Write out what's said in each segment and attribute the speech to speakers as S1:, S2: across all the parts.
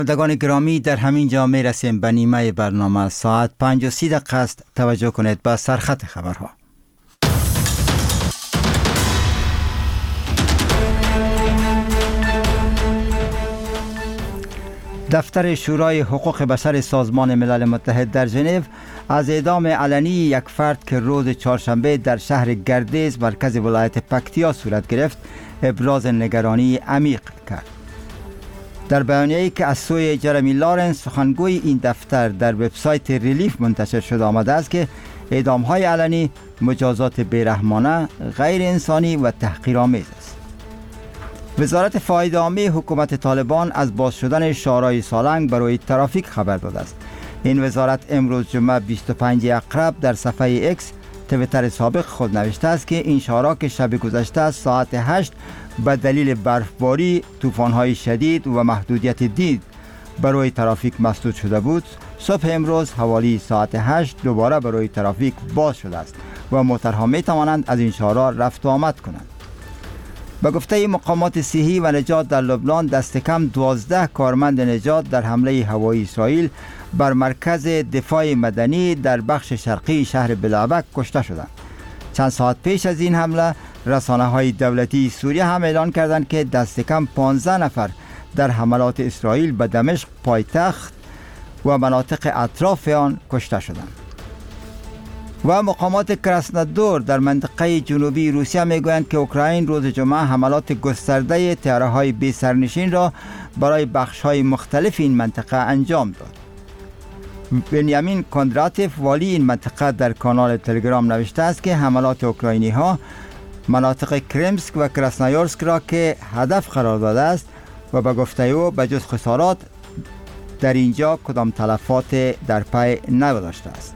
S1: شنوندگان گرامی، در همین جا می رسیم به نیمه برنامه. ساعت 5:30 است. توجه کنید به سرخط خبرها. دفتر شورای حقوق بشر سازمان ملل متحد در ژنو از اعدام علنی یک فرد که روز چهارشنبه در شهر گردیز مرکز ولایت پکتیا صورت گرفت ابراز نگرانی عمیق کرد. در بیانیه‌ای که از سوی جرمی لارنس سخنگوی این دفتر در وبسایت ریلیف منتشر شده آمده است که اعدام‌های علنی مجازات بیرحمانه، غیر انسانی و تحقیرآمیز است. وزارت فایده عامه حکومت طالبان از باز شدن شارع سالنگ برای ترافیک خبر داده است. این وزارت امروز جمعه 25 اکرب در صفحه ایکس توییتر سابق خود نوشته است که این شارع که شب گذشته ساعت 8 به دلیل برفباری، طوفان‌های شدید و محدودیت دید برای ترافیک مسدود شده بود، صبح امروز حوالی ساعت 8 دوباره برای ترافیک باز شده است و موترها می توانند از این شارع رفت و آمد کنند. به گفته مقامات صحی و نجات در لبنان، دست کم 12 کارمند نجات در حمله هوایی اسرائیل بر مرکز دفاع مدنی در بخش شرقی شهر بلعبک کشته شدند. چند ساعت پیش از این حمله، رسانه‌های دولتی سوریه هم اعلان کردند که دست کم 15 نفر در حملات اسرائیل به دمشق پایتخت و مناطق اطراف آن کشته شدند. و مقامات کراسنودار در منطقه جنوبی روسیه میگویند که اوکراین روز جمعه حملات گسترده طیاره‌های بی سرنشین را برای بخش‌های مختلف این منطقه انجام داد. بنیامین کندراتیف والی این منطقه در کانال تلگرام نوشته است که حملات اوکراینی‌ها مناطق کرمسک و کراسنایورسک را که هدف قرار داده است و به گفته او به جز خسارات در اینجا کدام تلفات در پی نداشته است.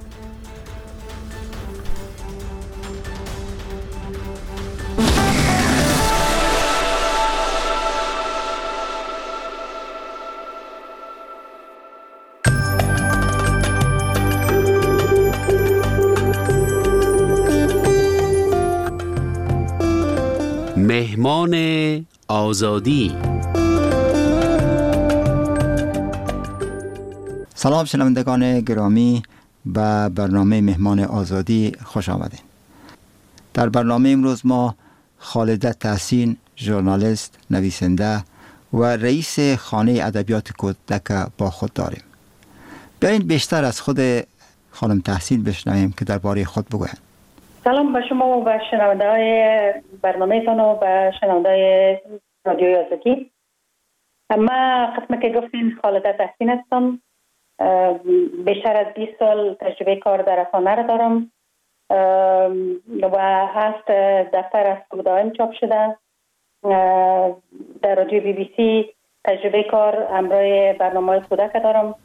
S2: مهمان آزادی.
S1: سلام شنوندگان گرامی، به برنامه مهمان آزادی خوش آمدید. در برنامه امروز ما خالده تحسین، ژورنالیست، نویسنده و رئیس خانه ادبیات کودک با خود داریم. بیایید بیشتر از خود خانم تحسین بشنویم که درباره خود بگویند.
S3: سلام به شما و به شنونده‌های برنامه‌تان و به شنونده‌های رادیوی آزادی. من قسمت که گفتین خالده تحسین هستم. بیشتر از 20 سال تجربه کار در رسانه را دارم و هفت دفتر از دائم چاپ شده. در رادیو بی بی سی تجربه کار همراه برنامه‌های کودک دارم.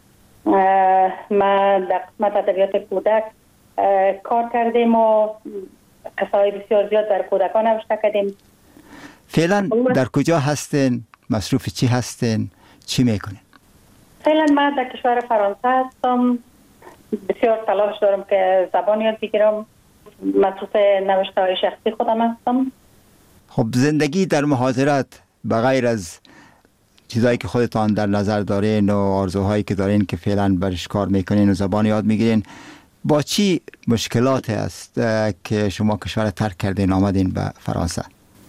S3: ما در قسمت ادبیات کودک کار کردیم و قصه‌های بسیار زیاد در کودکان نوشته کردیم.
S1: فعلا در کجا هستین؟ مصروف چی هستین؟ چی میکنین؟
S3: فعلا من در کشور فرانسه هستم. بسیار تلاش دارم که زبان یاد بگیرم. مصروف نوشته های شخصی خودم هستم.
S1: خب زندگی در مهاجرت به غیر از چیزایی که خودتان در نظر دارین و آرزوهایی که دارین که فعلا برش کار میکنین و زبان یاد میگیرین، با چی مشکلاتی است که شما کشور ترک کردین آمدین به فرانسه؟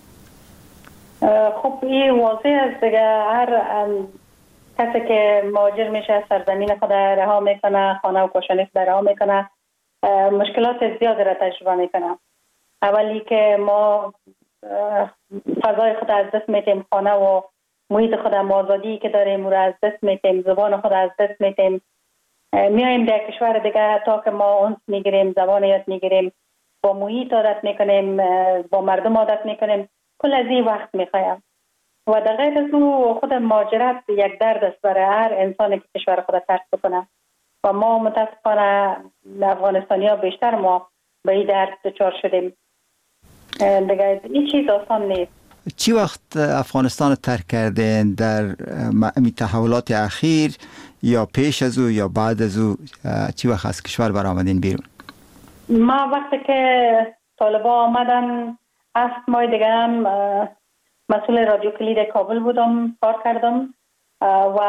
S3: خب این واضح است دیگه. هر کسی که مهاجر میشه سرزمین خود رها میکنه، خانه و کاشانه خود رها میکنه، مشکلات زیاد را تجربه میکنه. اولی که ما فضای خود از دست میتیم، خانه و محیط خود، آزادی که داریم رو از دست میتیم، زبان خود از دست میتیم. میایم در کشور دیگه تا که ما اونس میگیریم، زبان یاد میگیریم، با محیط عادت میکنیم، با مردم عادت میکنیم. کل از این وقت میخوایم و در غیر از او خود مهاجرت یک درد است برای هر انسانی که کشور خود ترک بکنه و ما متاسفانه افغانستانی ها بیشتر ما به این درد دچار شدیم. دیگه این چیز آسان نیست.
S1: چی وقت افغانستان ترک کردین؟ در تحولات اخیر یا پیش از او یا بعد از او چی وقت از کشور برآمدین بیرون؟
S3: ما وقتی که طالبا آمدن 7 ماه دیگه هم مسئول رادیو کلید کابل بودم، کار کردم و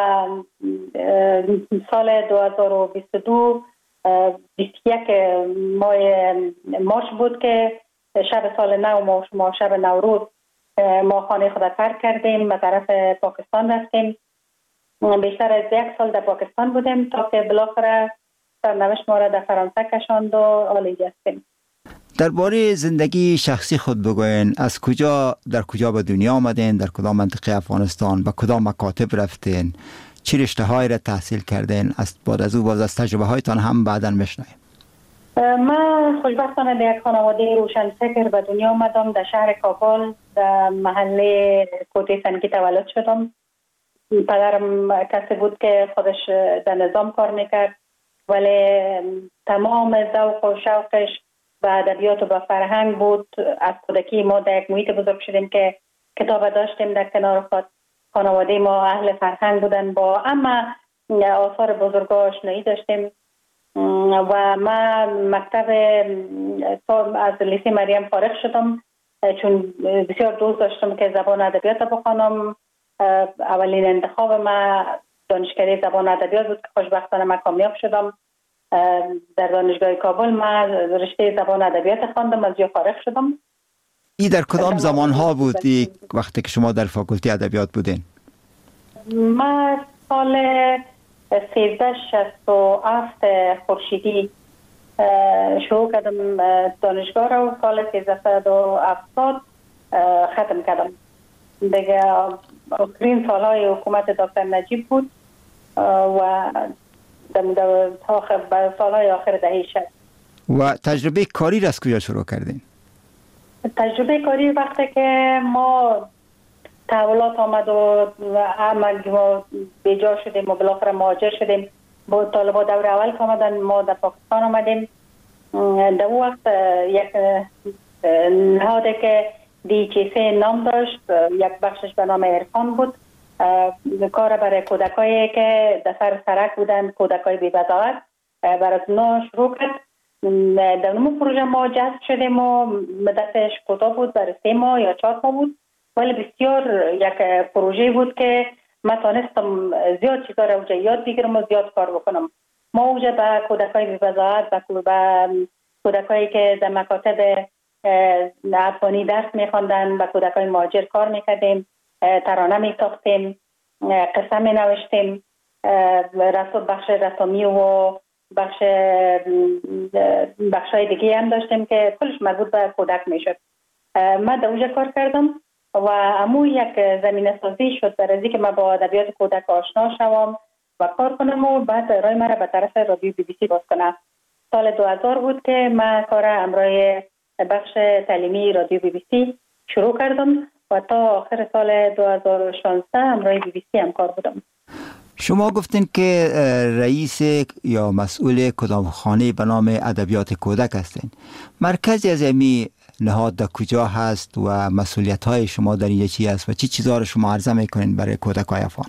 S3: سال 2022 21 ماه مارچ بود که شب سال نو ما شب نوروز ما خانه خود ترک کردیم به طرف پاکستان رفتیم. بیشتر از 1 سال در پاکستان بودیم تا که بالاخره سرنوشت ما را در فرانسه کشاند و حال اینجا هستیم.
S1: درباره زندگی شخصی خود بگوین، از کجا در کجا به دنیا آمدین، در کدام منطقه افغانستان، به کدام مکاتب رفتین، چه رشته های را تحصیل کردین؟ بعد از او باز از تجربه هایتان هم بعداً بشنویم.
S3: من خوشبختانه در یک خانواده روشنفکر به دنیا آمدم. در شهر کابل در محله کوته سنگی تولد شدم. پدرم کسی بود که خودش در نظام کار میکرد، ولی تمام ذوق و شوقش به ادبیات و به فرهنگ بود. از کودکی ما در یک محیط بزرگ شدیم که کتاب داشتیم در کنار خود. خانواده ما اهل فرهنگ بودن، با اما آثار بزرگا آشنایی داشتیم. و من مکتب از لیسه مریم فارغ شدم چون بسیار دوست داشتم که زبان ادبیات بخوانم. اولین انتخاب من دانشکده زبان ادبیات بود که خوشبختانه من کامیاب شدم. در دانشگاه کابل من رشته زبان ادبیات خواندم، از جا فارغ شدم.
S1: ای در کدام زمان ها بود وقتی که شما در فاکولته ادبیات بودین؟
S3: من سال 1367 خورشیدی شروع کردم دانشگاه را و سال 1370 ختم کردم. دیگه آخرین سالهای حکومت دکتر نجیب بود و در سالهای آخر دهه 60.
S1: و تجربه کاری را از کجا شروع کردین؟
S3: تجربه کاری وقتی که ما تحولات آمد و ما بیجا شدیم و بالاخره مهاجر شدیم، با طالبا دور اول که آمدن ما در پاکستان آمدیم. در اون وقت یک نهاده که DHC نام داشت، یک بخشش به نام عرفان بود، کار برای کودکایی که در سر سرک بودن، کودکای بی بضاعت، برای اونا شروع کرد. در اون پروژه ما جذب شدیم و مدتش کوتاه بود، برای 3 ماه یا 4 ماه بود، ولی بسیار یک پروژه بود که من تانستم زیاد چیزا را اوجه یاد بگیرم و زیاد کار بکنم. ما اوجه به کودکای بی بضاعت، به کودکایی که در مکاتب افغانی درس میخواندن، به کودکای مهاجر کار میکردیم، ترانه میساختیم، قصه مینوشتیم، بخش رسامی و بخشای دیگه هم داشتیم که کلش مربوط به کودک میشد. من در اونجا کار کردم و امو یک زمینه سازی شد برای اینکه من با ادبیات کودک آشنا شوم و کار کنم و بعد رای مرا به طرف رادیو BBC باز کنم. سال 2000 بود که من کار امرای بخش تعلیمی رادیو BBC شروع کردم و تا آخر سال 2016 امرای BBC هم کار بودم.
S1: شما گفتین که رئیس یا مسئول کدام خانه به نام ادبیات کودک هستین. مرکزی از امی نهاد در کجا هست و مسئولیت های شما در اینجا چی است و چی چیزا رو شما عرضه میکنین برای کودکای افغان؟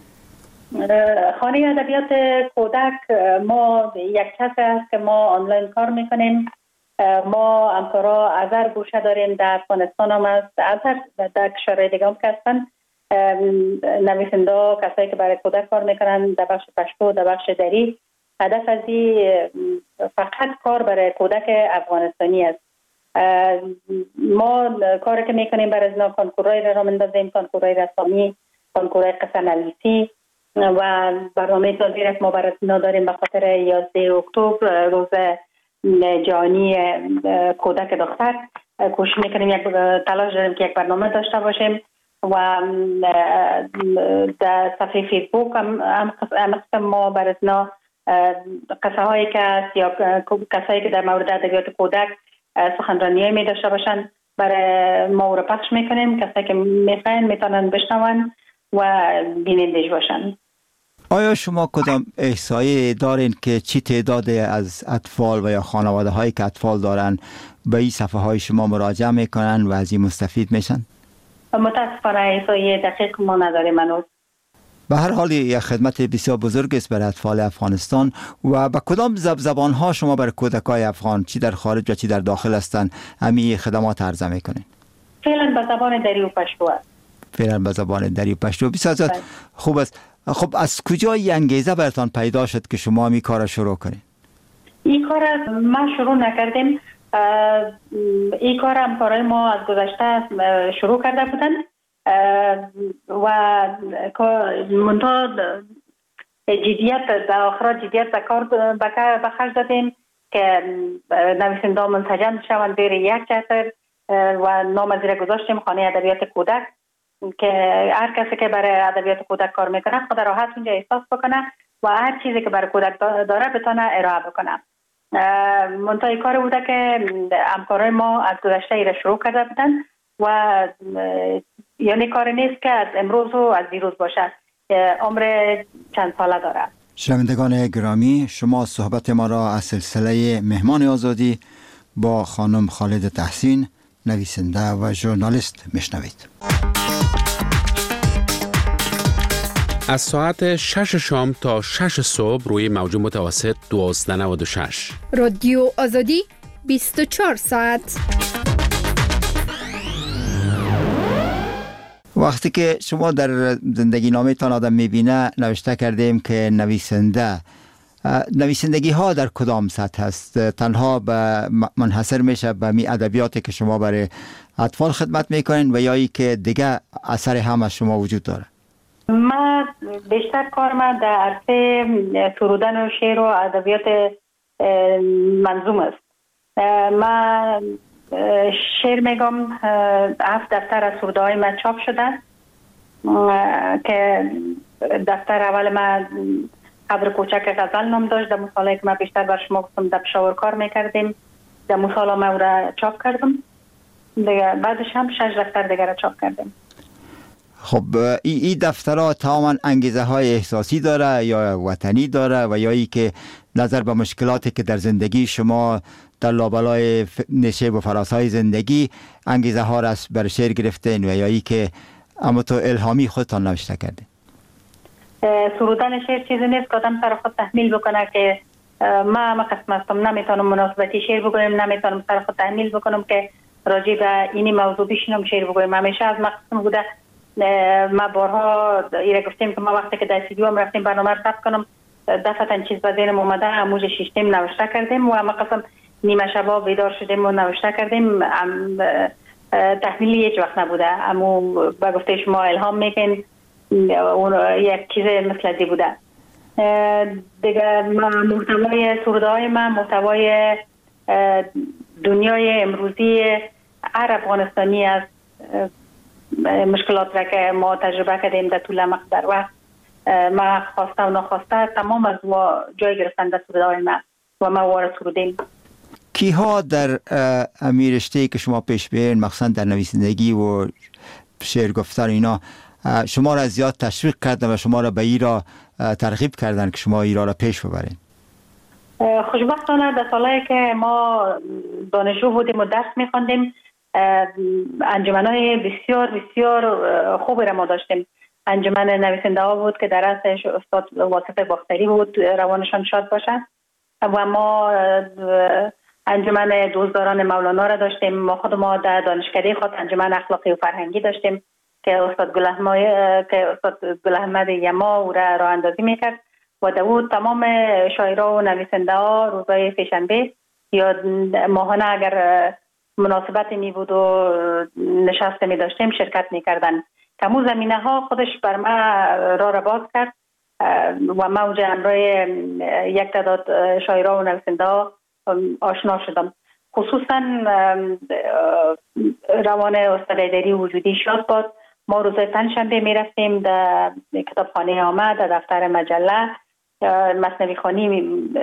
S3: خانه ادبیات کودک ما یک کس هست که ما آنلاین کار میکنیم. ما همکارا از هر گوشه داریم، در افغانستان هم هست، از هر در کشورهای دیگه هم هستن نویسنده، کسایی که برای کودک کار میکنن در بخش پشتو، در بخش دری. هدف از فقط کار برای کودک افغانستانی است. ما کاری که میکنیم برای ازنا کنکورای را مندازیم، کنکورای رسامی، کنکورای قصه نویسی و برنامه سازی را ما برای ازنا داریم به خاطر 11 اکتبر روز جهانی کودک دختر. کوشش میکنیم یک تلاش داریم که یک برنامه داشته باشیم و در صفحه فیسبوک هم ما برای ازنا قصه هایی که هست یا کسایی که در مورد ادبیات کودک سخنرانی می داشته باشن برای ما رو پخش میکنیم. کسایی که میخواین میتونن بشنون و بینندش باشن.
S1: آیا شما کدام احصایی دارین که چی تعداد از اطفال و یا خانواده هایی که اطفال دارن به این صفحه های شما مراجعه میکنن و از این مستفید میشن؟
S3: متاسفانه احصایی دقیق ما نداریم هنوز.
S1: به هر حال یک خدمت بسیار بزرگ است برای اطفال افغانستان. و به کدام زبان ها شما برای کودکای افغان چی در خارج و چی در داخل هستند همین خدمات عرضه میکنین؟
S3: فعلا به زبان دری و پشتو است.
S1: فعلا به زبان دری پشتو. بسیار خوب است. خب از کجا این انگیزه برتان پیدا شد که شما این کار شروع کنید؟
S3: این کار ما شروع نکردیم. این کار همکارای ما از گذشته شروع کرده بودن و منتها جدیت در آخرات جدیت به کار به خرج دادیم که نویسنده ها منسجم شوند زیر یک چتر و نام زیر گذاشتیم خانه ادبیات کودک که هر کسی که برای ادبیات کودک کار میکنه خود راحت اونجا احساس بکنه و هر چیزی که برای کودک داره بتونه ارائه بکنه. منتهای کار بوده که همکارای ما از گذشته ایره شروع کرده بودن و یعنی کار نیست که از امروز و از دیروز باشه، عمر چند ساله داره.
S1: شنوندگان گرامی، شما صحبت ما را از سلسله مهمان آزادی با خانم خالد تحسین، نویسنده و ژورنالیست میشنوید.
S2: از ساعت 6 شام تا 6 صبح روی موج متوسط 1296
S4: رادیو آزادی 24 ساعت.
S1: وقتی که شما در زندگی نامه تان آدم میبینه نوشته کردیم که نویسندگی ها در کدام سطح است؟ تنها منحصر میشه به می ادبیاتی که شما برای اطفال خدمت میکنین و یا ای که دیگه اثر هم از شما وجود داره؟
S3: ما بیشتر کار ما در عرصه سرودن و شعر و ادبیات منظوم است. ما شعر میگم 7 دفتر از سروده های من چاپ شده که دفتر اول من ابر کوچک غزل نام داشت. در مثالی که من بیشتر بر شما گفتم در پشاور کار میکردیم، در مثالا من او را چاپ کردم دیگه. بعدش هم 6 دفتر دیگر را چاپ کردیم.
S1: خب این دفترها تماما انگیزه های احساسی داره یا وطنی داره و یا ای که نظر به مشکلاتی که در زندگی شما در لابلای نشیب و فراسای زندگی انگیزه ها را بر شعر گرفتین و یا ای که اما تو الهامی خودتان نوشته کردین؟
S3: سرودن شعر چیزی نیست که آدم سر خود تحمیل بکنه که ما قسم هستم نمیتونم مناسبتی شعر بگویم، نمیتونم سر خود تحمیل بکنم که راجع به اینی موضوع بشینم شعر بگویم. همیشه از مقصد بوده. ما بارها ایره گفتیم که ما وقتی که در استودیو هم رفتیم برنامه رو ثبت کنم دفعتاً چیز به ذهنم اومده، اموج شیشتیم نوشته کردیم و ما قسم نیمه شبا بیدار شدیم و نوشته کردیم. تحمیلی هیچ وقت نبوده، اما با گفته شما الهام میکن اون یک چیز مثل دی بوده دیگه. محتوای سروده های من محتوای دنیای امروزی هر افغانستانی است. مشکلات را که ما تجربه کردیم در طول مقدار وقت، ما خواسته و ناخواسته تمام از جای گرفتن در سروده های من و ما وارد سرودیم.
S1: کیها در امی رشته که شما پیش برین مخصوصا در نویسندگی و شعر گفتن اینا شما را زیاد تشویق کردن و شما را به ای را ترغیب کردن که شما ای را پیش ببرین؟
S3: خوشبختانه در سالهایی که ما دانشجو بودیم و درس می‌خواندیم انجمن‌های بسیار بسیار خوبی را ما داشتیم. انجمن نویسنده ها بود که در رأسش استاد واصف باختری بود، روانشان شاد باشد، و ما انجمن دوستداران مولانا را داشتیم. ما خود ما در دانشکده خود انجمن اخلاقی و فرهنگی داشتیم که استاد گل احمد یما او را راه اندازی میکرد و داود تمام شاعرها و نویسنده ها روزهای سه‌شنبه یا ماهانه اگر مناسبت می بود و نشسته می داشتیم شرکت می کردن. تمام زمینه ها خودش بر ما را باز کرد و ما اونجا همراه یک تعداد شاعرها و نویسنده ها آشنا شدم. خصوصا روان استاد ایدری وجودی شاد باد. ما روزهای پنجشنبه می رفتیم در کتابخانه آمد، در دفتر مجله مثنوی خوانی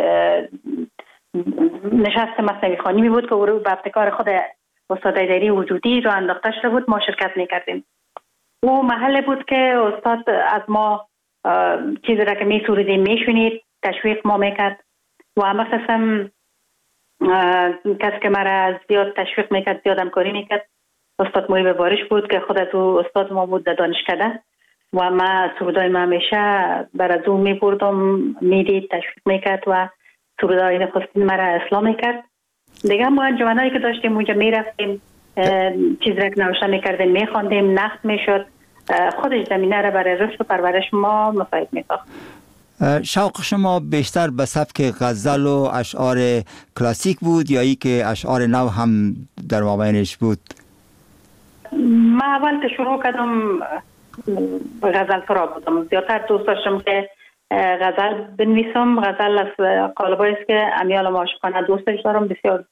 S3: نشست مثنوی خوانی می بود که او به ابتکار خود استاد ایدری وجودی را انداخته شده بود. ما شرکت می کردیم. او محل بود که استاد از ما چیزی را که می سرودیم می شونید، تشویق ما می کرد و همه قسم کسی که مرا زیاد تشویق می کرد، زیاد همکاری می کرد، استاد محیب بارش بود که خود از او استاد ما بود در دانشکده و ما سرودای ما همیشه بر از او می بردم، می دید، تشویق می کرد و سرودای نخستین مرا اصلاح می کرد. دیگه ما انجمنایی که داشتیم اونجا می رفتیم، چیز را که نوشته می کردیم می خواندیم، نقد می شد. خودش زمینه را برای رشد و پرورش ما مساعد می‌ساخت.
S1: شوق شما بیشتر به سبک غزل و اشعار کلاسیک بود یا ای که اشعار نو هم در مابینش بود؟
S3: من اول که شروع کردم غزل سرا بودم. زیادتر دوست داشتم که غزل بنویسم. غزل از قالبایی است که امیال عاشقانه دوستش دارم.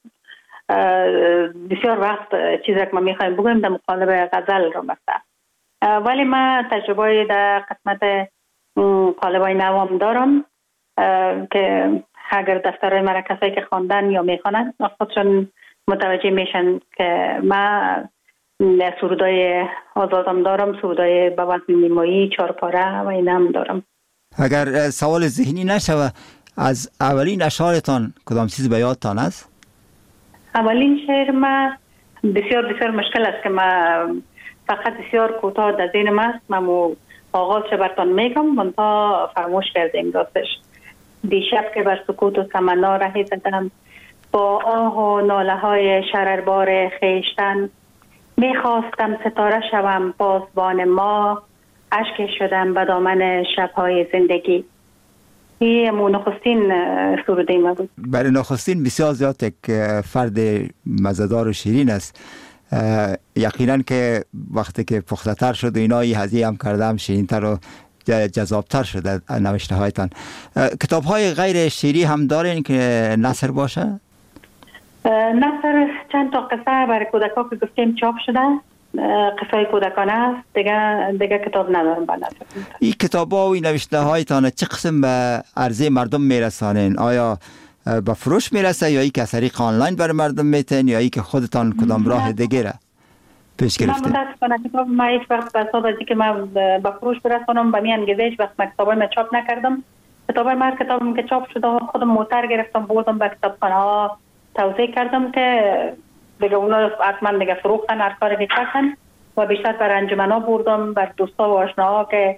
S3: بسیار وقت چیزی که ما میخوایم بگویم در مقالب غزل رو مثلا. ولی من تجربه در قسمت قالبای نوام دارم که اگر دفترهای مرا کسایی که خواندن یا میخوانند خودشون متوجه میشن که من سرودای آزادم دارم، سرودای به وزن نیمایی، چارپاره و این هم دارم.
S1: اگر سوال ذهنی نشوه، از اولین اشعارتان کدام چیز به یادتان است؟
S3: اولین شعر من بسیار مشکل است که من فقط بسیار کوتاه در ذهنم است. من آغازش براتون میگم منتها فراموش کردیم راستش. دیشب که بر سکوت و تمنا رهی زدم، با آه و ناله های شرربار خیشتن، میخواستم ستاره شوم پاسبان ما، اشک شدم به دامن شبهای زندگی. این نخستین سروده ما بود.
S1: برای نخستین بسیار زیاد یک فرد مزه‌دار و شیرین است. یقینا که وقتی که پخته تر شد و اینایی هزینه هم کردم شیرین‌تر و جذابتر شده نوشته هایتان. کتاب های غیر شیری هم دارین که نثر باشه؟
S3: نثر چند تا قصه برای کودکان که گفتیم چاپ شده، قصه کودکانه است. دیگه کتاب ندارم به نثر.
S1: این کتاب ها و این نوشته هایتان چه قسم به عرضه مردم میرسانین؟ آیا به فروش میرسه یا ای که از طریق آنلاین برای مردم میتین یا ای که خودتان کدام راه دیگه را پیش گرفته؟
S3: من متاسفانه کتاب ما هیچ وقت به حساب ازی که من به فروش برسانم به می انگیزه هیچ وقت کتابای ما چاپ نکردم. کتابم که چاپ شده خودم موتر گرفتم بردم به کتابخانه ها توزیع کردم که دیگه اونا حتما دیگه فروختن هر کاری که کردن و بیشتر بر انجمنا بردم، بر دوستا و آشناها که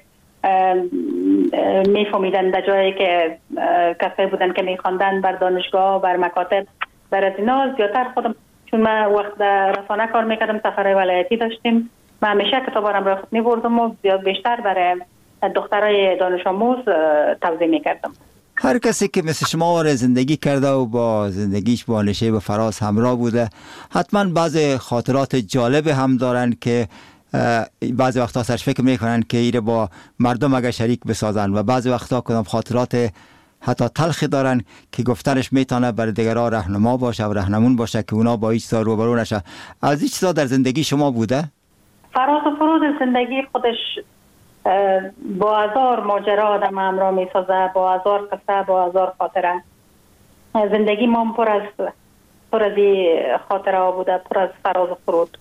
S3: میفهمیدن در جایی که کسایی بودن که میخواندن، بر دانشگاه، بر مکاتب، بر از اینا زیادتر خودم. چون من وقت رسانه کار میکردم، سفرهای ولایتی داشتیم، من همیشه کتابارم را خود میبردم و زیاد بیشتر برای دخترای دانش آموز توزیع میکردم.
S1: هر کسی که مثل شما زندگی کرده و با زندگیش با نشیب و فراز همراه بوده حتما بعض خاطرات جالب هم دارن که بعضی وقتا سرش فکر میکنن که ایره با مردم اگر شریک بسازن و بعضی وقتا کدام خاطرات حتی تلخی دارن که گفتنش میتونه برای دیگران راهنما باشه و راهنمون باشه که اونا با هیچ چیزا روبرو نشه. از هیچ چیزا در زندگی شما بوده؟
S3: فراز و فرود زندگی خودش با هزار ماجرا آدم همراه میسازه، با هزار قصه، با هزار خاطره. زندگی ما پر از خاطره ها بوده، پر از فراز و فرود.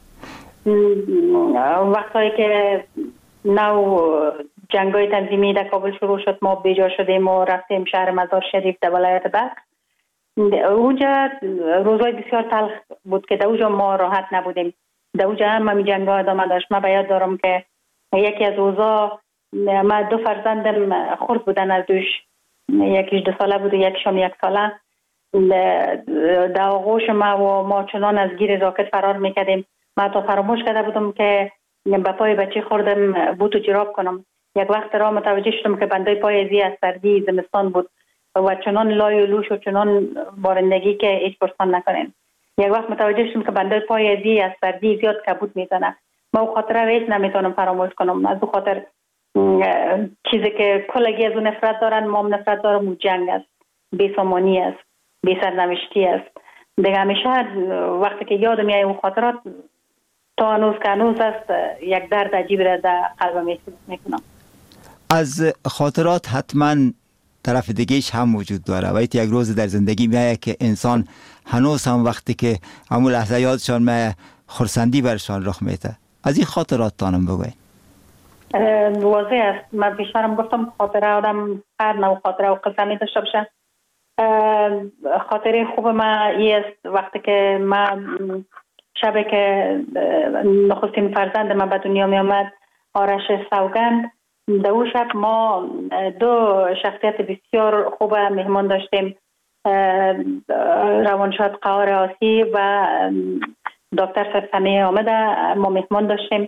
S3: وقتی که نو جنگای تنظیمی در کابل شروع شد، ما بیجا شدیم و رفتیم شهر مزار شریف در ولایت بلخ. اونجا روزای بسیار تلخ بود که در اونجا ما راحت نبودیم. در اونجا هم جنگا ادامه داشت. من باید دارم که یکی از روزا ما 2 فرزندم خرد بودن از دوش، یکیش 2 ساله بود و یکیشم 1 ساله. در آغوش ما چنان از گیر راکت فرار میکردیم. من تا فراموش کرده بودم که به پای بچه خوردم بوت و جراب کنم. یک وقت را متوجه شدم که بنده پای زی از سردی زمستان بود و چنان لای و لوش و چنان بارندگی که هیچ پرسان نکنین. یک وقت متوجه شدم که بنده پای زی از سردی زیاد کبود میزنه. ما او خاطره هیچ نمیتونم فراموش کنم. از او خاطر چیزی که کلگی از اون نفرت دارن، ما هم نفرت دارم، او جنگ است، بی‌سامانی است، بی‌سرنوشتی است. دیگه همیشه وقتی که یاد میاد اون خاطرات تا هنوز است، یک درد عجیب را در قلبم احساس میکنم.
S1: از خاطرات حتما طرف دیگهش هم وجود داره و یک روز در زندگی میایه که انسان هنوز هم وقتی که همون لحظه یادشان میایه خرسندی برشان رخ میده. از این خاطرات تانم بگوید.
S3: واضح است. من بیشترم گفتم خاطره آدم هر نوع خاطره و قصه می داشته باشه. خاطره خوب من این است وقتی که من شب که نخستین فرزند من به دنیا می آمد، آرش سوگند، در اون شب ما 2 شخصیت بسیار خوب مهمان داشتیم. روانشاد قهار آسی و دکتر سرسمی آمده ما مهمان داشتیم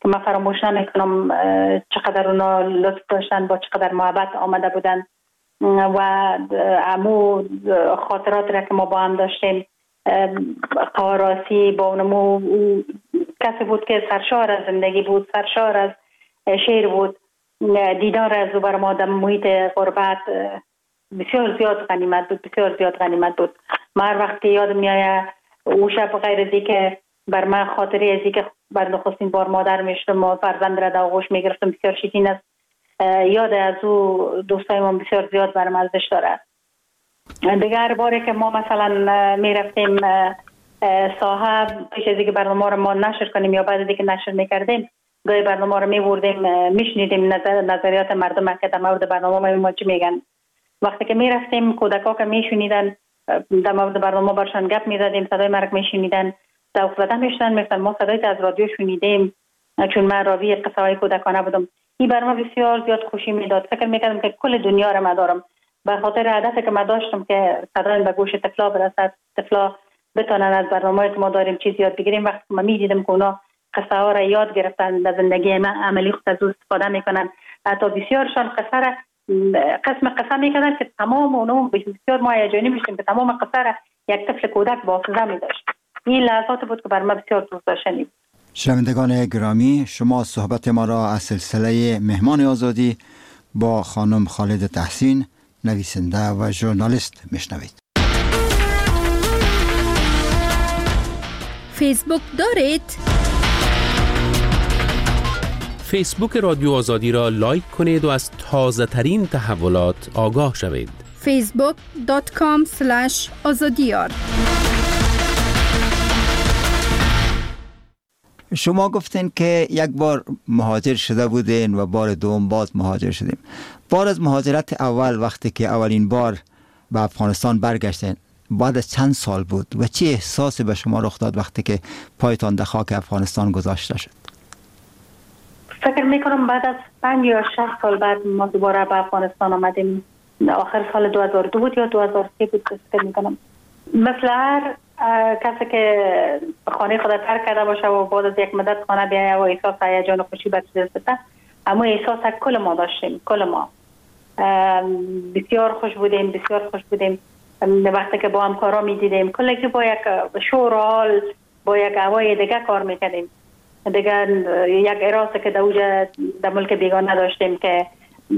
S3: من فراموش نمیکنم چقدر اونا لطف داشتن، با چقدر محبت آمده بودن و امو خاطرات را که ما با هم داشتیم. قواراسی با اونمو کسی بود که سرشار از زندگی بود، سرشار از شعر بود. دیدار از او بر ما در محیط غربت بسیار زیاد غنیمت بود، بسیار زیاد غنیمت بود. من هر وقت یادم میاد او شب غیر از که بر من خاطری از که بر نخستین بار مادر میشدم و فرزند را در آغوش میگرفتم بسیار شیرین است. یاد از او دوستای ما بسیار زیاد برام ارزش داره. دیگر باری که ما مثلا میرفتیم صاحب پیش از اینکه برنامه رو ما نشر کنیم یا بعد از اینکه نشر میکردیم گاهی برنامه رو میبردیم میشنیدیم نظریات مردم که در مورد برنامه ما چی میگن. وقتی که میرفتیم کودکا که میشنیدن در مورد برنامه برشان گپ میزدیم، صدای مرک میشنیدن، ذوق زده میشدن، میگفتن ما صدای از رادیو شنیدیم چون من راوی قصه های کودکانه بودم. این برنامه بسیار زیاد خوشی میداد. فکر میکردم که کل دنیا رو مدارم به خاطر هدفی که من داشتم که صدای به گوش طفلا برسد، طفلا بتونن از برنامه‌ای که ما داریم چیز یاد بگیریم. وقتی من میدیدم که اونا قصه ها را یاد گرفتن در زندگی من عملی خود از استفاده میکنن، حتی بسیارشان قصه را قسم میکردن که تمام اونو بسیار ما هیجانی میشیم که تمام قصه را یک طفل کودک با حافظه میداشت. این لحظات بود که بر من بسیار دوست داشتنی بود.
S1: شنوندگان گرامی، شما صحبت ما را از سلسله مهمان آزادی با خانم خالد تحسین، نویسنده و ژورنالیست میشنوید.
S4: فیسبوک دارید؟
S2: فیسبوک رادیو آزادی را لایک کنید و از تازه ترین تحولات آگاه شوید.
S4: facebook.com/azadiyar.
S1: شما گفتین که یک بار مهاجر شده بودین و بار دوم باز مهاجر شدیم. بار از مهاجرت اول وقتی که اولین بار به افغانستان برگشتین بعد از چند سال بود و چه احساسی به شما رخ داد وقتی که پایتان در خاک افغانستان گذاشته شد؟
S3: فکر میکنم بعد از 5 یا 6 سال بعد ما دوباره به افغانستان آمدیم. آخر سال 2002 بود یا 2003 بود فکر میکنم. مثل هر کسی که خانه خود ترک کرده باشه و بعد از یک مدت خانه بیایه و احساس هیجان و خوشی به دست بده، اما احساس کل ما داشتیم، کل ما بسیار خوش بودیم، بسیار خوش بودیم. وقتی که با همکارا میدیدیم کلی با یک شور و حال با یک هوای دیگه کار میکردیم. دیگه یک اراده که در ملک بیگانه داشتیم که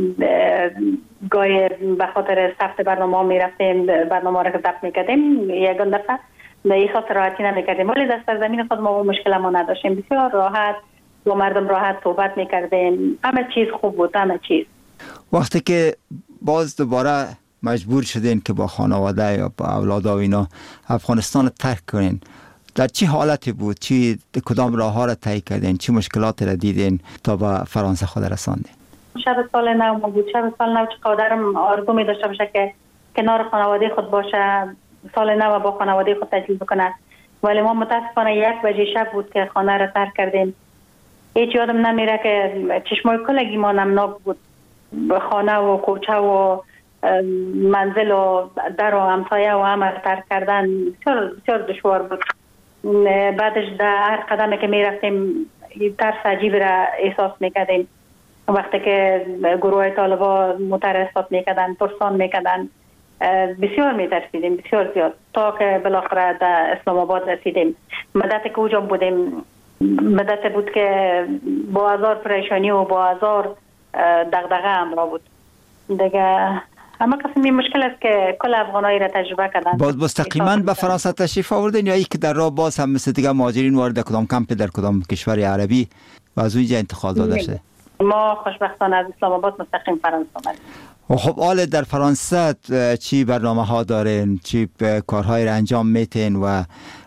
S3: گاهی به خاطر ثبت برنامه میرفتیم، برنامه را که ضبط میکردیم یکان دفعه احساس راحتی نمیکردیم، ولی در سرزمین خود ما مشکل ما نداشتیم. بسیار راحت با مردم راحت صحبت میکردیم، همه چیز خوب بود، همه چیز.
S1: وقتی که باز دوباره مجبور شدین که با خانواده یا با اولاد و اینا افغانستان رو ترک کنین، در چه حالتی بود؟ کدام راه ها را طی کردین؟ چه مشکلاتی را دیدین تا به فرانسه خود رساندین؟
S3: شب سال نو بود. شب سال نو چقدرم آرزو می داشته باشه که کنار خانواده خود باشه، سال نو با خانواده خود تجلیل بکنه، ولی ما متاسفانه 1 بجه شب بود که خانه را ترک کردیم. هیچ یادم نمیره که چشمای کلگی ما نمناک بود. خانه و کوچه و منزل و در و همسایه و همه ترک کردن بسیار دشوار بود. بعدش در هر قدمی که می رفتیم ترس عجیب را احساس میکردیم. وقتی که گروه طالبا مترصد میکردن، پرسان میکردن، بسیار میترسیدیم، بسیار زیاد، تا که بالاخره در اسلام آباد رسیدیم. مدت که اوجا بودیم مدت بود که با هزار پریشانی و با هزار دغدغه همراه بود دیگه. اما قسمی مشکل است که کل افغانایی را تجربه کردن.
S1: باز مستقیما به فرانسه تشریف آوردین یا که در راه باز هم مثل دیگه مهاجرین وارد کدام کمپ در کدام کشور عربی و از اونجا انتقال داده شده؟
S3: ما خوشبختانه از اسلام آباد مستقیم فرانسه آمدیم.
S1: خب حال در فرانسه چی برنامه ها دارین؟ چی کارهای را انجام میتین و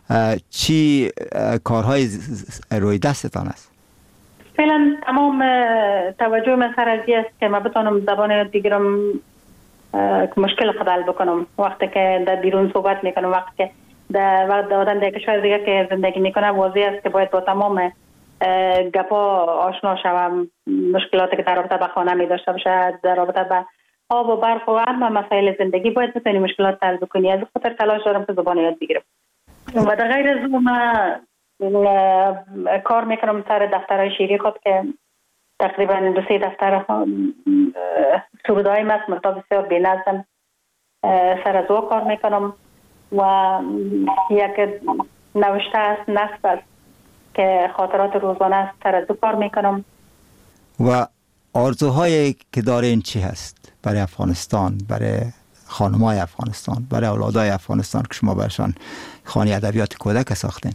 S1: چی کارهای روی دستتان است؟
S3: فعلا تمام توجه من سر از است که من بتونم زبان یاد بگیرم که مشکل خود حل بکنم. وقتی که در بیرون صحبت میکنم، وقتی که در آدم در کشور دیگه که زندگی میکنه، واضح است که باید با تمام گپا آشنا شوم. مشکلاتی که در رابطه به خانه می داشته باشه، در رابطه به آب و برق و همه مسائل زندگی باید بتونی مشکلات حل بکنی. از خاطر تلاش دارم که زبان یاد بگیرم. و در غیر از اون کار میکنم سر دفترهای شیری خود که تقریبا 2-3 دفتر سرودهای است، مرتبط بسیار بی‌نظم سر از او کار میکنم و یک نوشته است، نصب است که خاطرات روزانه است، سر از او کار میکنم.
S1: و آرزوهایی که دارین چی هست برای افغانستان، برای خانمای افغانستان، برای اولادای افغانستان که شما برشان خانه ادبیات کودک ساختین؟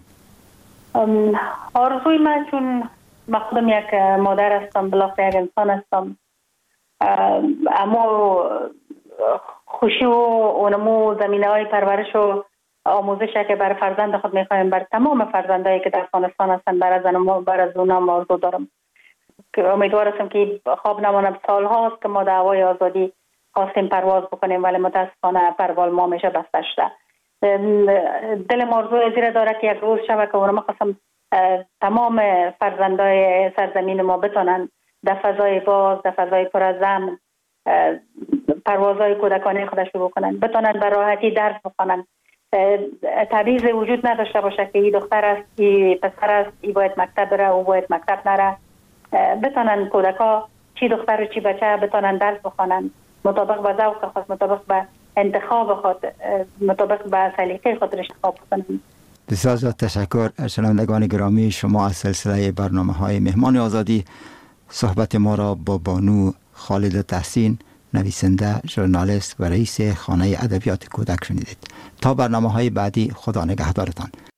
S3: آرزوی من، چون من خودم یک مادر هستم، بالاخره یک انسان هستم، اما خوشی و اونمو زمینه های پرورش و آموزش که برای فرزند خود میخوایم، بر تمام فرزندایی که در افغانستان هستن، برای اونم آرزو دارم که امیدوار هستم که خواب نمانم. سال هاست که ما دعوای آزادی خواستیم پرواز بکنیم ولی متاسفانه پروال ما میشه بسته شده. دلم آرزوی زیر داره که یک روز شبه که اونم خواستم تمام فرزندای سرزمین ما بتونن در فضای باز، در فضای پر از امن پروازهای کودکانه خود شروع کنن، بتونن به راحتی درس بخونن، تبعیض وجود نداشته باشه که این دختر است، این پسر است، این باید مکتب بره، او باید مکتب نره، بتونن کودکا چی دختر و چی بچه بتونن درس بخونن مطابق به ذوق خود، مطابق به انتخاب خود، مطابق به سلیقه خود انتخاب کنن.
S1: بسیار زیاد تشکر. شنوندگان گرامی، شما از سلسله برنامه‌های مهمان آزادی صحبت ما را با بانو خالد تحسین، نویسنده، ژورنالیست و رئیس خانه ادبیات کودک شنیدید. تا برنامه‌های بعدی، خدا نگهدارتان.